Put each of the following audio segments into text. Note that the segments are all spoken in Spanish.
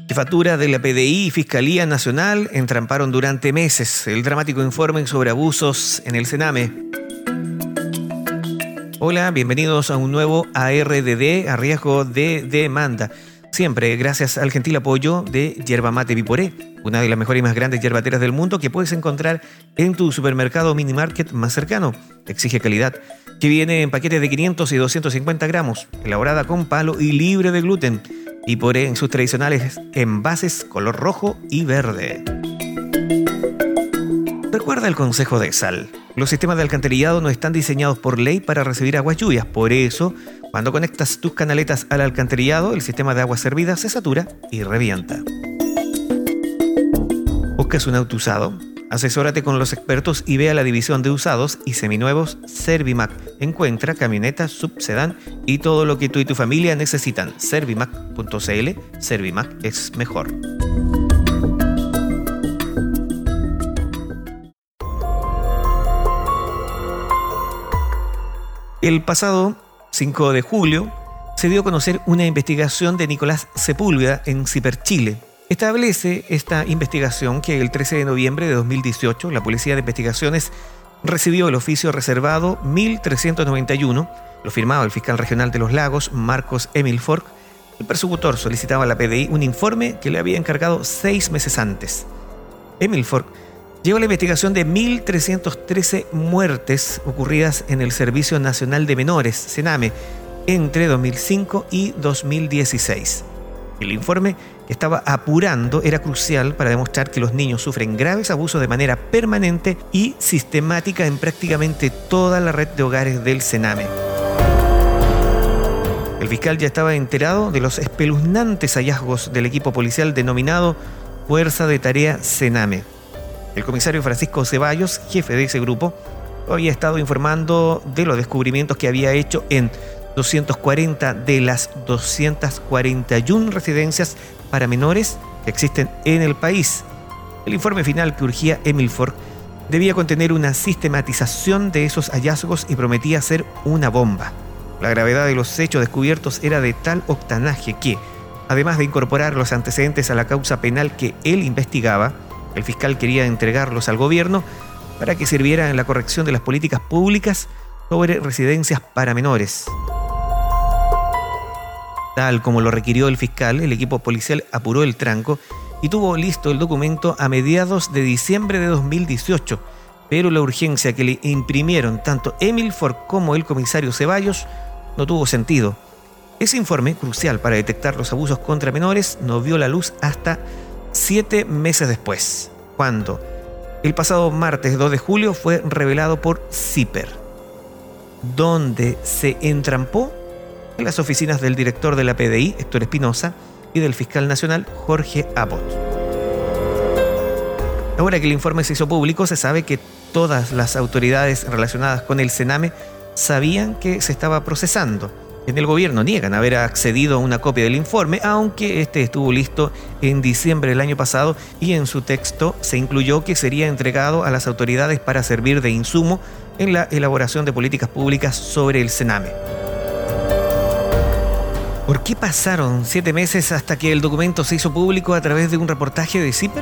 Jefatura de la PDI y Fiscalía Nacional entramparon durante meses el dramático informe sobre abusos en el Sename. Hola, bienvenidos a un nuevo ARDD a riesgo de demanda. Siempre gracias al gentil apoyo de Yerba Mate Viporé, una de las mejores y más grandes yerbateras del mundo que puedes encontrar en tu supermercado o mini market más cercano. Exige calidad, que viene en paquetes de 500 y 250 gramos, elaborada con palo y libre de gluten. Viporé en sus tradicionales envases color rojo y verde. Recuerda el consejo de Sal. Los sistemas de alcantarillado no están diseñados por ley para recibir aguas lluvias. Por eso, cuando conectas tus canaletas al alcantarillado, el sistema de aguas servidas se satura y revienta. ¿Buscas un auto usado? Asesórate con los expertos y ve a la división de usados y seminuevos Servimac. Encuentra camionetas, subsedán y todo lo que tú y tu familia necesitan. Servimac.cl. Servimac es mejor. El pasado 5 de julio se dio a conocer una investigación de Nicolás Sepúlveda en Ciper Chile. Establece esta investigación que el 13 de noviembre de 2018 la Policía de Investigaciones recibió el oficio reservado 1391, lo firmaba el fiscal regional de Los Lagos, Marcos Emil Fork. El persecutor solicitaba a la PDI un informe que le había encargado 6 meses antes. Emil Fork llevó la investigación de 1.313 muertes ocurridas en el Servicio Nacional de Menores, Sename, entre 2005 y 2016. El informe que estaba apurando era crucial para demostrar que los niños sufren graves abusos de manera permanente y sistemática en prácticamente toda la red de hogares del Sename. El fiscal ya estaba enterado de los espeluznantes hallazgos del equipo policial denominado Fuerza de Tarea Sename. El comisario Francisco Ceballos, jefe de ese grupo, había estado informando de los descubrimientos que había hecho en 240 de las 241 residencias para menores que existen en el país. El informe final que urgía Emil Fork debía contener una sistematización de esos hallazgos y prometía ser una bomba. La gravedad de los hechos descubiertos era de tal octanaje que, además de incorporar los antecedentes a la causa penal que él investigaba, el fiscal quería entregarlos al gobierno para que sirviera en la corrección de las políticas públicas sobre residencias para menores. Tal como lo requirió el fiscal, el equipo policial apuró el tranco y tuvo listo el documento a mediados de diciembre de 2018, pero la urgencia que le imprimieron tanto Emil Fork como el comisario Ceballos no tuvo sentido. Ese informe, crucial para detectar los abusos contra menores, no vio la luz hasta 7 meses después, cuando el pasado martes 2 de julio fue revelado por Ciper, donde se entrampó en las oficinas del director de la PDI, Héctor Espinosa, y del fiscal nacional, Jorge Abbott. Ahora que el informe se hizo público, se sabe que todas las autoridades relacionadas con el Sename sabían que se estaba procesando. En el gobierno niegan haber accedido a una copia del informe, aunque este estuvo listo en diciembre del año pasado y en su texto se incluyó que sería entregado a las autoridades para servir de insumo en la elaboración de políticas públicas sobre el Sename. ¿Por qué pasaron 7 meses hasta que el documento se hizo público a través de un reportaje de Ciper?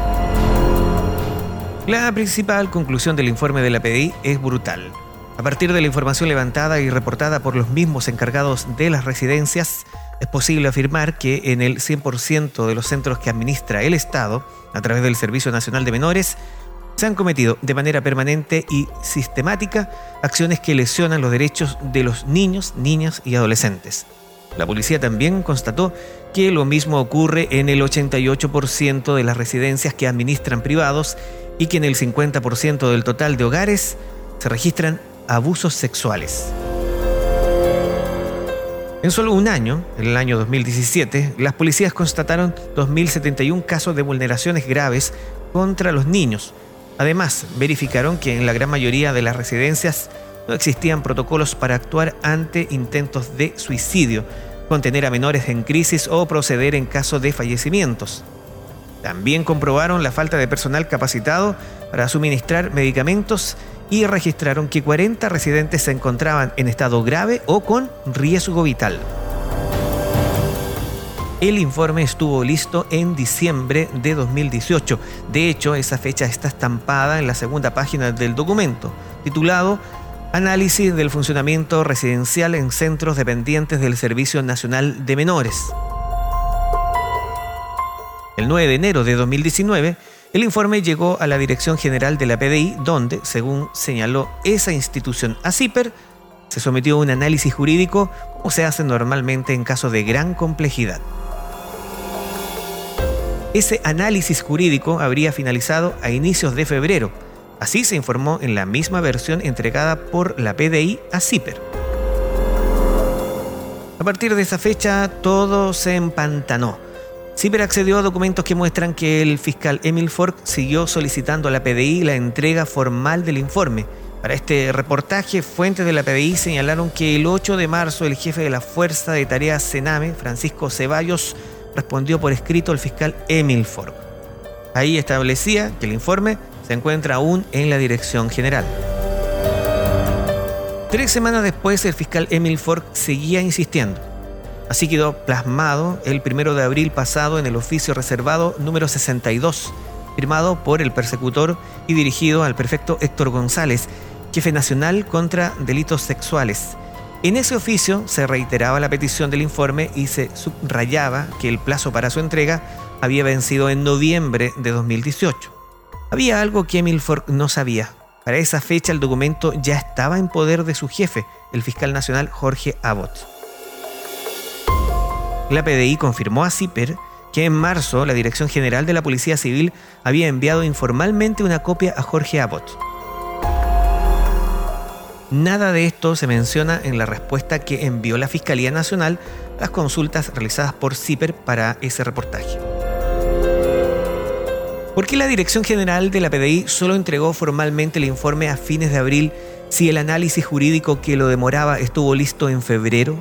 La principal conclusión del informe de la PDI es brutal. A partir de la información levantada y reportada por los mismos encargados de las residencias, es posible afirmar que en el 100% de los centros que administra el Estado, a través del Servicio Nacional de Menores, se han cometido de manera permanente y sistemática acciones que lesionan los derechos de los niños, niñas y adolescentes. La policía también constató que lo mismo ocurre en el 88% de las residencias que administran privados y que en el 50% del total de hogares se registran abusos sexuales. En solo un año, en el año 2017, las policías constataron 2.071 casos de vulneraciones graves contra los niños. Además, verificaron que en la gran mayoría de las residencias no existían protocolos para actuar ante intentos de suicidio, contener a menores en crisis o proceder en caso de fallecimientos. También comprobaron la falta de personal capacitado para suministrar medicamentos y registraron que 40 residentes se encontraban en estado grave o con riesgo vital. El informe estuvo listo en diciembre de 2018. De hecho, esa fecha está estampada en la segunda página del documento, titulado Análisis del funcionamiento residencial en centros dependientes del Servicio Nacional de Menores. El 9 de enero de 2019, el informe llegó a la Dirección General de la PDI, donde, según señaló esa institución a CIPER, se sometió a un análisis jurídico como se hace normalmente en casos de gran complejidad. Ese análisis jurídico habría finalizado a inicios de febrero. Así se informó en la misma versión entregada por la PDI a CIPER. A partir de esa fecha, todo se empantanó. CIPER accedió a documentos que muestran que el fiscal Emil Fork siguió solicitando a la PDI la entrega formal del informe. Para este reportaje, fuentes de la PDI señalaron que el 8 de marzo el jefe de la Fuerza de Tareas Sename, Francisco Ceballos, respondió por escrito al fiscal Emil Fork. Ahí establecía que el informe se encuentra aún en la Dirección General. 3 semanas después, el fiscal Emil Fork seguía insistiendo. Así quedó plasmado el 1 de abril pasado en el oficio reservado número 62, firmado por el persecutor y dirigido al prefecto Héctor González, jefe nacional contra delitos sexuales. En ese oficio se reiteraba la petición del informe y se subrayaba que el plazo para su entrega había vencido en noviembre de 2018. Había algo que Emil Fork no sabía. Para esa fecha el documento ya estaba en poder de su jefe, el fiscal nacional Jorge Abbott. La PDI confirmó a CIPER que en marzo la Dirección General de la Policía Civil había enviado informalmente una copia a Jorge Abbott. Nada de esto se menciona en la respuesta que envió la Fiscalía Nacional a las consultas realizadas por CIPER para ese reportaje. ¿Por qué la Dirección General de la PDI solo entregó formalmente el informe a fines de abril si el análisis jurídico que lo demoraba estuvo listo en febrero?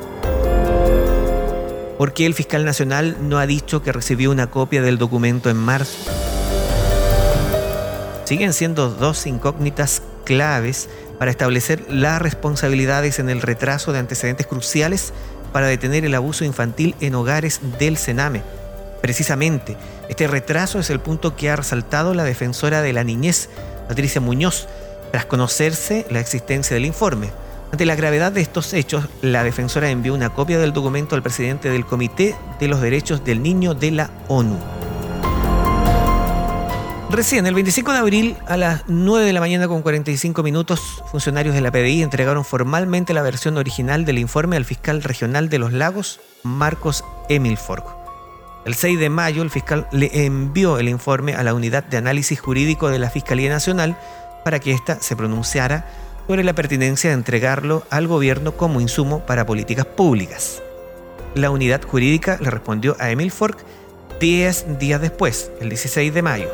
¿Por qué el fiscal nacional no ha dicho que recibió una copia del documento en marzo? Siguen siendo dos incógnitas claves para establecer las responsabilidades en el retraso de antecedentes cruciales para detener el abuso infantil en hogares del Sename. Precisamente, este retraso es el punto que ha resaltado la defensora de la niñez, Patricia Muñoz, tras conocerse la existencia del informe. Ante la gravedad de estos hechos, la defensora envió una copia del documento al presidente del Comité de los Derechos del Niño de la ONU. Recién, el 25 de abril, a las 9 de la mañana con 45 minutos, funcionarios de la PDI entregaron formalmente la versión original del informe al fiscal regional de Los Lagos, Marcos Emil Fork. El 6 de mayo, el fiscal le envió el informe a la Unidad de Análisis Jurídico de la Fiscalía Nacional para que ésta se pronunciara sobre la pertinencia de entregarlo al gobierno como insumo para políticas públicas. La unidad jurídica le respondió a Emil Fork 10 días después, el 16 de mayo.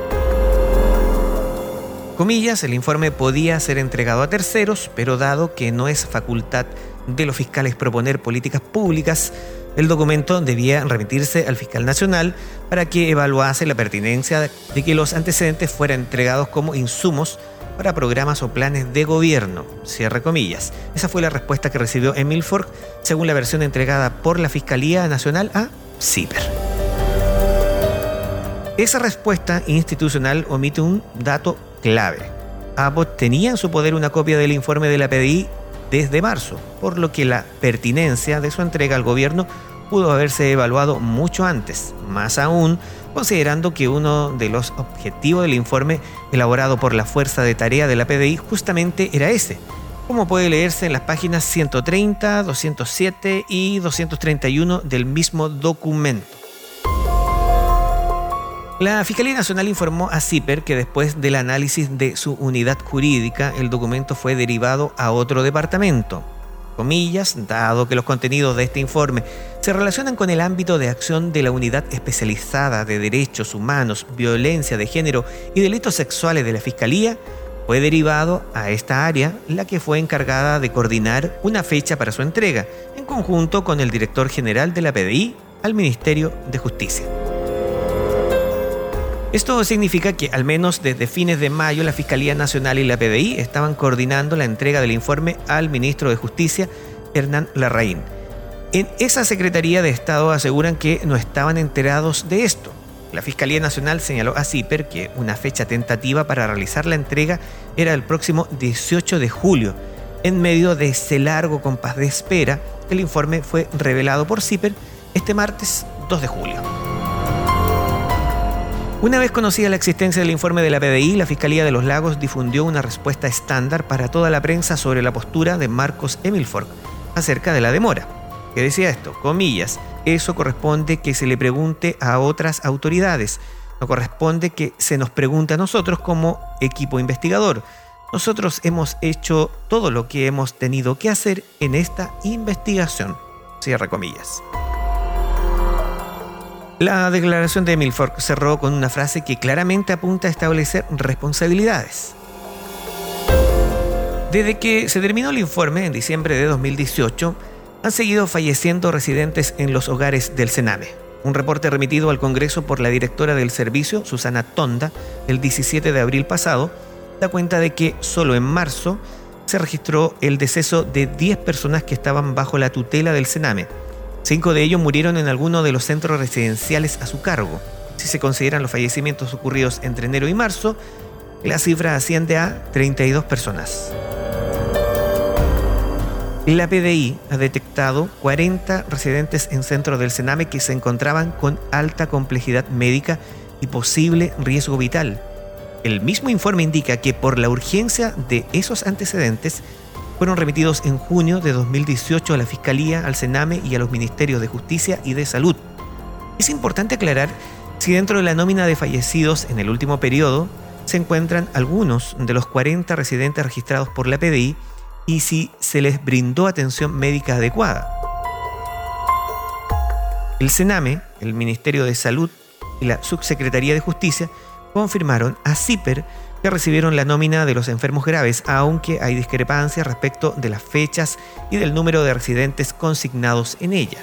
Comillas, el informe podía ser entregado a terceros, pero dado que no es facultad de los fiscales proponer políticas públicas, el documento debía remitirse al fiscal nacional para que evaluase la pertinencia de que los antecedentes fueran entregados como insumos para programas o planes de gobierno. Cierre comillas. Esa fue la respuesta que recibió Emil Fork, según la versión entregada por la Fiscalía Nacional a CIPER. Esa respuesta institucional omite un dato clave. Abbott tenía en su poder una copia del informe de la PDI desde marzo, por lo que la pertinencia de su entrega al gobierno pudo haberse evaluado mucho antes, más aún considerando que uno de los objetivos del informe elaborado por la Fuerza de Tarea de la PDI justamente era ese, como puede leerse en las páginas 130, 207 y 231 del mismo documento. La Fiscalía Nacional informó a CIPER que después del análisis de su unidad jurídica, el documento fue derivado a otro departamento. Comillas, dado que los contenidos de este informe se relacionan con el ámbito de acción de la Unidad Especializada de Derechos Humanos, Violencia de Género y Delitos Sexuales de la Fiscalía, fue derivado a esta área, la que fue encargada de coordinar una fecha para su entrega, en conjunto con el director general de la PDI al Ministerio de Justicia. Esto significa que al menos desde fines de mayo la Fiscalía Nacional y la PDI estaban coordinando la entrega del informe al ministro de Justicia, Hernán Larraín. En esa Secretaría de Estado aseguran que no estaban enterados de esto. La Fiscalía Nacional señaló a CIPER que una fecha tentativa para realizar la entrega era el próximo 18 de julio. En medio de ese largo compás de espera, el informe fue revelado por CIPER este martes 2 de julio. Una vez conocida la existencia del informe de la PDI, la Fiscalía de los Lagos difundió una respuesta estándar para toda la prensa sobre la postura de Marcos Emilfort acerca de la demora. Que decía esto, comillas, eso corresponde que se le pregunte a otras autoridades, no corresponde que se nos pregunte a nosotros como equipo investigador. Nosotros hemos hecho todo lo que hemos tenido que hacer en esta investigación. Cierra comillas. La declaración de Emilfort cerró con una frase que claramente apunta a establecer responsabilidades. Desde que se terminó el informe en diciembre de 2018, han seguido falleciendo residentes en los hogares del Sename. Un reporte remitido al Congreso por la directora del servicio, Susana Tonda, el 17 de abril pasado, da cuenta de que solo en marzo se registró el deceso de 10 personas que estaban bajo la tutela del Sename. 5 de ellos murieron en alguno de los centros residenciales a su cargo. Si se consideran los fallecimientos ocurridos entre enero y marzo, la cifra asciende a 32 personas. La PDI ha detectado 40 residentes en centros del Sename que se encontraban con alta complejidad médica y posible riesgo vital. El mismo informe indica que por la urgencia de esos antecedentes fueron remitidos en junio de 2018 a la Fiscalía, al Sename y a los Ministerios de Justicia y de Salud. Es importante aclarar si dentro de la nómina de fallecidos en el último periodo se encuentran algunos de los 40 residentes registrados por la PDI y si se les brindó atención médica adecuada. El Sename, el Ministerio de Salud y la Subsecretaría de Justicia confirmaron a CIPER que recibieron la nómina de los enfermos graves, aunque hay discrepancias respecto de las fechas y del número de residentes consignados en ella.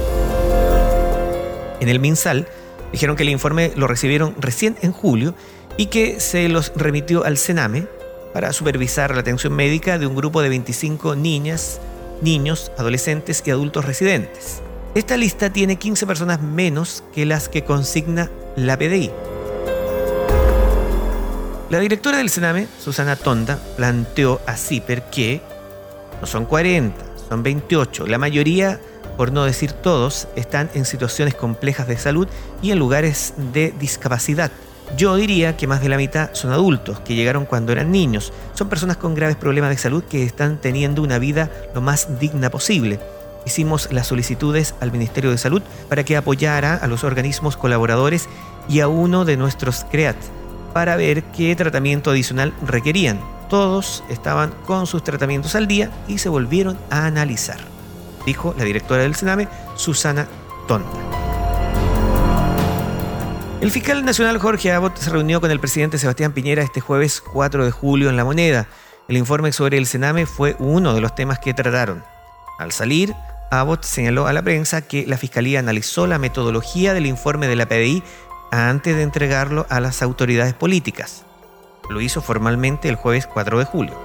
En el MinSal dijeron que el informe lo recibieron recién en julio y que se los remitió al Sename para supervisar la atención médica de un grupo de 25 niñas, niños, adolescentes y adultos residentes. Esta lista tiene 15 personas menos que las que consigna la PDI. La directora del Sename, Susana Tonda, planteó a CIPER que no son 40, son 28. La mayoría, por no decir todos, están en situaciones complejas de salud y en lugares de discapacidad. Yo diría que más de la mitad son adultos que llegaron cuando eran niños. Son personas con graves problemas de salud que están teniendo una vida lo más digna posible. Hicimos las solicitudes al Ministerio de Salud para que apoyara a los organismos colaboradores y a uno de nuestros CREAT para ver qué tratamiento adicional requerían. Todos estaban con sus tratamientos al día y se volvieron a analizar, dijo la directora del Sename, Susana Tonda. El fiscal nacional Jorge Abbott se reunió con el presidente Sebastián Piñera este jueves 4 de julio en La Moneda. El informe sobre el Sename fue uno de los temas que trataron. Al salir, Abbott señaló a la prensa que la Fiscalía analizó la metodología del informe de la PDI antes de entregarlo a las autoridades políticas. Lo hizo formalmente el jueves 4 de julio.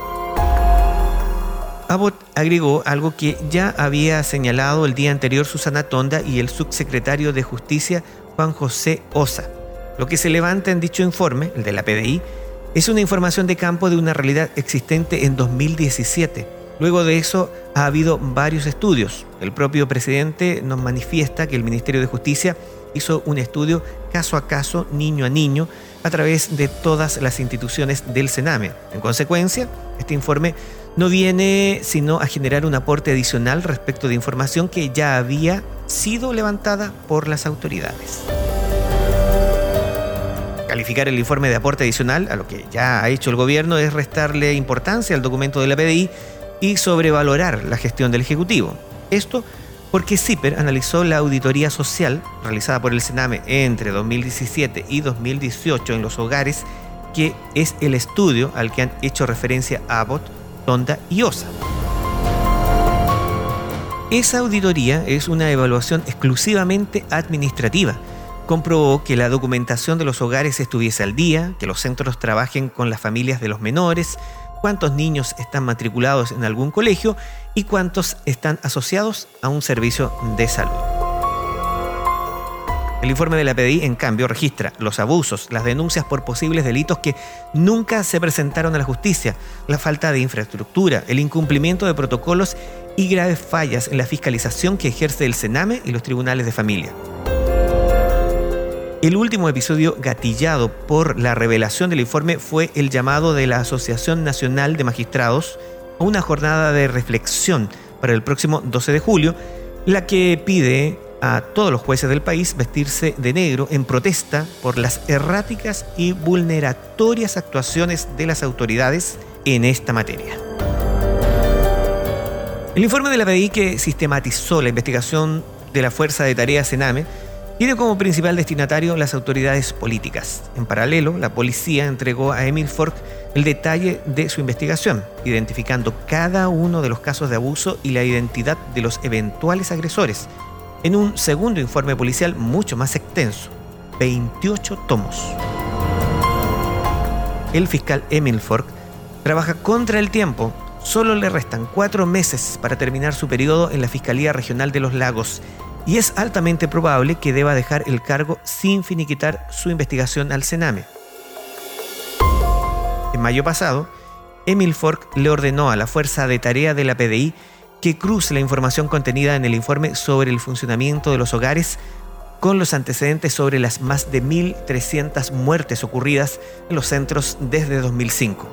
Abbott agregó algo que ya había señalado el día anterior Susana Tonda y el subsecretario de Justicia Juan José Osa. Lo que se levanta en dicho informe, el de la PDI, es una información de campo de una realidad existente en 2017. Luego de eso ha habido varios estudios. El propio presidente nos manifiesta que el Ministerio de Justicia hizo un estudio caso a caso, niño a niño, a través de todas las instituciones del Sename. En consecuencia, este informe no viene sino a generar un aporte adicional respecto de información que ya había sido levantada por las autoridades. Calificar el informe de aporte adicional a lo que ya ha hecho el gobierno es restarle importancia al documento de la PDI y sobrevalorar la gestión del Ejecutivo. Esto porque CIPER analizó la auditoría social realizada por el Sename entre 2017 y 2018 en los hogares, que es el estudio al que han hecho referencia Abbott, Tonda y Osa. Esa auditoría es una evaluación exclusivamente administrativa. Comprobó que la documentación de los hogares estuviese al día, que los centros trabajen con las familias de los menores, cuántos niños están matriculados en algún colegio y cuántos están asociados a un servicio de salud. El informe de la PDI, en cambio, registra los abusos, las denuncias por posibles delitos que nunca se presentaron a la justicia, la falta de infraestructura, el incumplimiento de protocolos y graves fallas en la fiscalización que ejerce el Sename y los tribunales de familia. El último episodio gatillado por la revelación del informe fue el llamado de la Asociación Nacional de Magistrados a una jornada de reflexión para el próximo 12 de julio, la que pide a todos los jueces del país vestirse de negro en protesta por las erráticas y vulneratorias actuaciones de las autoridades en esta materia. El informe de la PDI, que sistematizó la investigación de la Fuerza de Tarea Sename, tiene como principal destinatario las autoridades políticas. En paralelo, la policía entregó a Emil Fork el detalle de su investigación, identificando cada uno de los casos de abuso y la identidad de los eventuales agresores, en un segundo informe policial mucho más extenso, 28 tomos. El fiscal Emil Fork trabaja contra el tiempo. Solo le restan 4 meses para terminar su periodo en la Fiscalía Regional de los Lagos y es altamente probable que deba dejar el cargo sin finiquitar su investigación al Sename. En mayo pasado, Emil Fork le ordenó a la Fuerza de Tarea de la PDI que cruce la información contenida en el informe sobre el funcionamiento de los hogares con los antecedentes sobre las más de 1.300 muertes ocurridas en los centros desde 2005.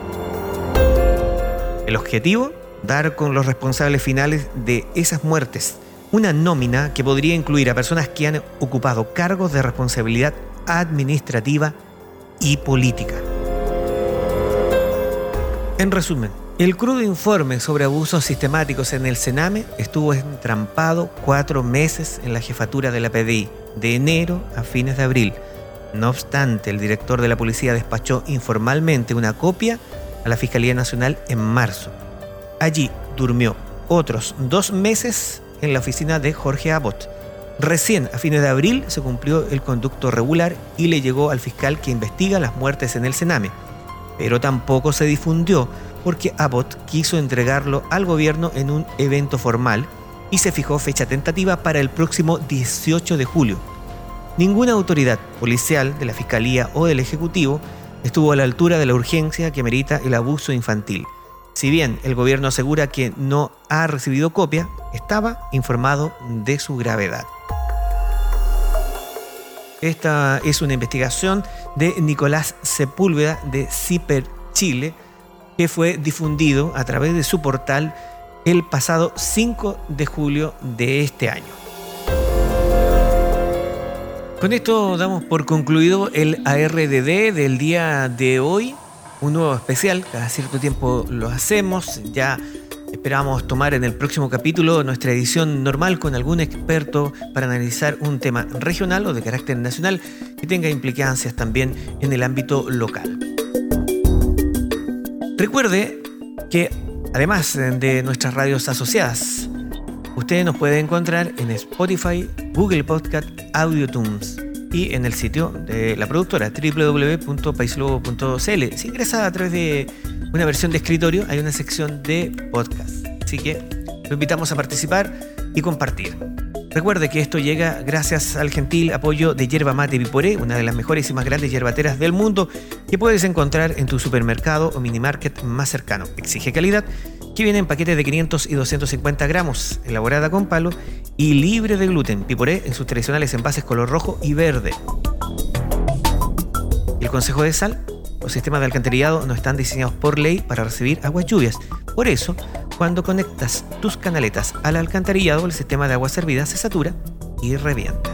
El objetivo, dar con los responsables finales de esas muertes, una nómina que podría incluir a personas que han ocupado cargos de responsabilidad administrativa y política. En resumen, el crudo informe sobre abusos sistemáticos en el Sename estuvo entrampado 4 meses en la jefatura de la PDI, de enero a fines de abril. No obstante, el director de la policía despachó informalmente una copia a la Fiscalía Nacional en marzo. Allí durmió otros 2 meses en la oficina de Jorge Abbott. Recién a fines de abril se cumplió el conducto regular y le llegó al fiscal que investiga las muertes en el Sename. Pero tampoco se difundió porque Abbott quiso entregarlo al gobierno en un evento formal y se fijó fecha tentativa para el próximo 18 de julio. Ninguna autoridad policial de la Fiscalía o del Ejecutivo estuvo a la altura de la urgencia que merita el abuso infantil. Si bien el gobierno asegura que no ha recibido copia, estaba informado de su gravedad. Esta es una investigación de Nicolás Sepúlveda de CIPER Chile, que fue difundido a través de su portal el pasado 5 de julio de este año. Con esto damos por concluido el ARDD del día de hoy, un nuevo especial, cada cierto tiempo lo hacemos, ya esperamos tomar en el próximo capítulo nuestra edición normal con algún experto para analizar un tema regional o de carácter nacional que tenga implicancias también en el ámbito local. Recuerde que además de nuestras radios asociadas, usted nos puede encontrar en Spotify, Google Podcast, AudioTunes y en el sitio de la productora www.paislobo.cl. Si ingresa a través de una versión de escritorio, hay una sección de podcast. Así que lo invitamos a participar y compartir. Recuerde que esto llega gracias al gentil apoyo de Yerba Mate Piporé, una de las mejores y más grandes yerbateras del mundo, que puedes encontrar en tu supermercado o minimarket más cercano. Exige calidad, que viene en paquetes de 500 y 250 gramos, elaborada con palo y libre de gluten. Piporé en sus tradicionales envases color rojo y verde. El consejo de sal: los sistemas de alcantarillado no están diseñados por ley para recibir aguas lluvias. Por eso, cuando conectas tus canaletas al alcantarillado, el sistema de agua servida se satura y revienta.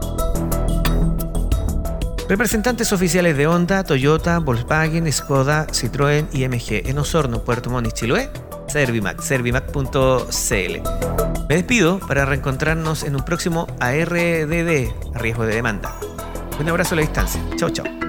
Representantes oficiales de Honda, Toyota, Volkswagen, Skoda, Citroën y MG en Osorno, Puerto Montt y Chiloé, Servimac, servimac.cl. Me despido para reencontrarnos en un próximo ARDD, a riesgo de demanda. Un abrazo a la distancia. Chao, chao.